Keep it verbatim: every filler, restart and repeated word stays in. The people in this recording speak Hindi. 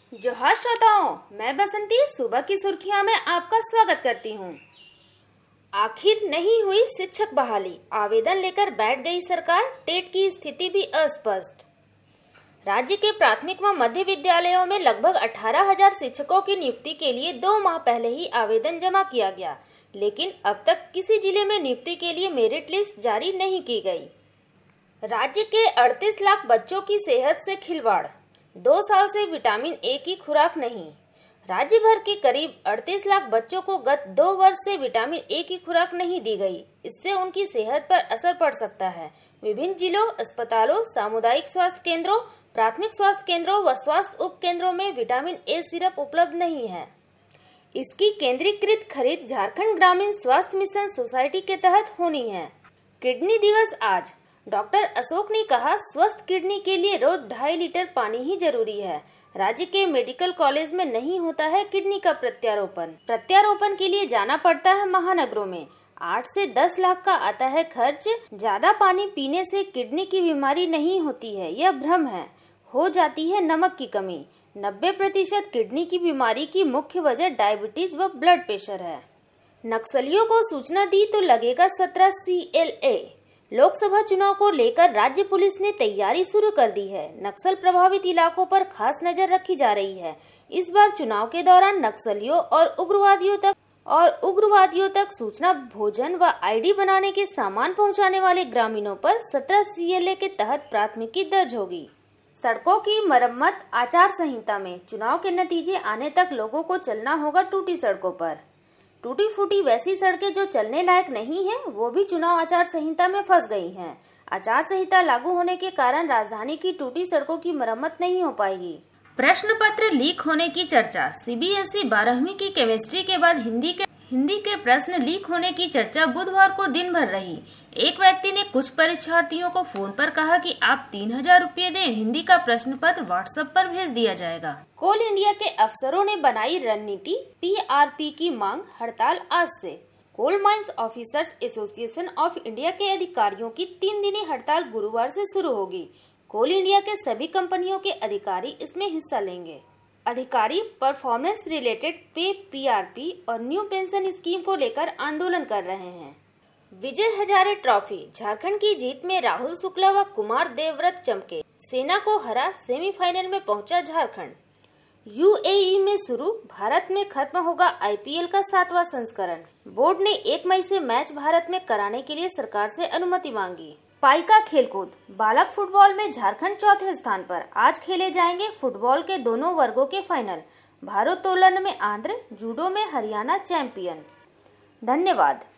जोहार श्रोताओं, मैं बसंती सुबह की सुर्खियां में आपका स्वागत करती हूं। आखिर नहीं हुई शिक्षक बहाली, आवेदन लेकर बैठ गई सरकार, टेट की स्थिति भी अस्पष्ट। राज्य के प्राथमिक व मध्य विद्यालयों में लगभग अठारह हजार शिक्षकों की नियुक्ति के लिए दो माह पहले ही आवेदन जमा किया गया, लेकिन अब तक किसी जिले में नियुक्ति के लिए मेरिट लिस्ट जारी नहीं की गई। राज्य के अड़तीस लाख बच्चों की सेहत से खिलवाड़, दो साल से विटामिन ए की खुराक नहीं। राज्य भर के करीब अड़तीस लाख बच्चों को गत दो वर्ष से विटामिन ए की खुराक नहीं दी गई। इससे उनकी सेहत पर असर पड़ सकता है। विभिन्न जिलों, अस्पतालों, सामुदायिक स्वास्थ्य केंद्रों, प्राथमिक स्वास्थ्य केंद्रों व स्वास्थ्य उप केंद्रों में विटामिन ए सिरप उपलब्ध नहीं है। इसकी केंद्रीकृत खरीद झारखंड ग्रामीण स्वास्थ्य मिशन सोसाइटी के तहत होनी है। किडनी दिवस आज। डॉक्टर अशोक ने कहा, स्वस्थ किडनी के लिए रोज ढाई लीटर पानी ही जरूरी है। राज्य के मेडिकल कॉलेज में नहीं होता है किडनी का प्रत्यारोपण। प्रत्यारोपण के लिए जाना पड़ता है महानगरों में। आठ से दस लाख का आता है खर्च। ज्यादा पानी पीने से किडनी की बीमारी नहीं होती है, यह भ्रम है। हो जाती है नमक की कमी। नब्बे प्रतिशत किडनी की बीमारी की मुख्य वजह डायबिटीज व ब्लड प्रेशर है। नक्सलियों को सूचना दी तो लगेगा सत्रह सी एल ए। लोकसभा चुनाव को लेकर राज्य पुलिस ने तैयारी शुरू कर दी है। नक्सल प्रभावित इलाकों पर खास नजर रखी जा रही है। इस बार चुनाव के दौरान नक्सलियों और उग्रवादियों तक और उग्रवादियों तक सूचना, भोजन व आईडी बनाने के सामान पहुंचाने वाले ग्रामीणों पर सत्रह सी एल ए के तहत प्राथमिकी दर्ज होगी। सड़कों की मरम्मत आचार संहिता में। चुनाव के नतीजे आने तक लोगों को चलना होगा टूटी सड़कों पर। टूटी फूटी वैसी सड़कें जो चलने लायक नहीं हैं, वो भी चुनाव आचार संहिता में फंस गई हैं। आचार संहिता लागू होने के कारण राजधानी की टूटी सड़कों की मरम्मत नहीं हो पाएगी। प्रश्न पत्र लीक होने की चर्चा। सी बी एस ई बारहवीं की केमिस्ट्री के बाद हिंदी के हिंदी के प्रश्न लीक होने की चर्चा बुधवार को दिन भर रही। एक व्यक्ति ने कुछ परीक्षार्थियों को फोन पर कहा कि आप तीन हजार रूपए दें, हिंदी का प्रश्न पत्र व्हाट्सएप पर भेज दिया जाएगा। कोल इंडिया के अफसरों ने बनाई रणनीति, पी आर पी की मांग, हड़ताल आज से। Coal mines officers association of India के अधिकारियों की तीन दिनी हड़ताल गुरुवार से शुरू होगी। कोल इंडिया के सभी कंपनियों के अधिकारी इसमें हिस्सा लेंगे। अधिकारी performance related pay, P R P और न्यू पेंशन स्कीम को लेकर आंदोलन कर रहे हैं। विजय हजारे ट्रॉफी। झारखंड की जीत में राहुल शुक्ला व कुमार देवव्रत चमके। सेना को हरा सेमीफाइनल में पहुंचा झारखंड। यू ए ई में शुरू, भारत में खत्म होगा आई पी एल का सातवां संस्करण। बोर्ड ने एक मई से मैच भारत में कराने के लिए सरकार से अनुमति मांगी। पाइका खेलकूद। बालक फुटबॉल में झारखंड चौथे स्थान पर। आज खेले जाएंगे फुटबॉल के दोनों वर्गों के फाइनल। भारोत्तोलन में आंध्र, जूडो में हरियाणा चैंपियन। धन्यवाद।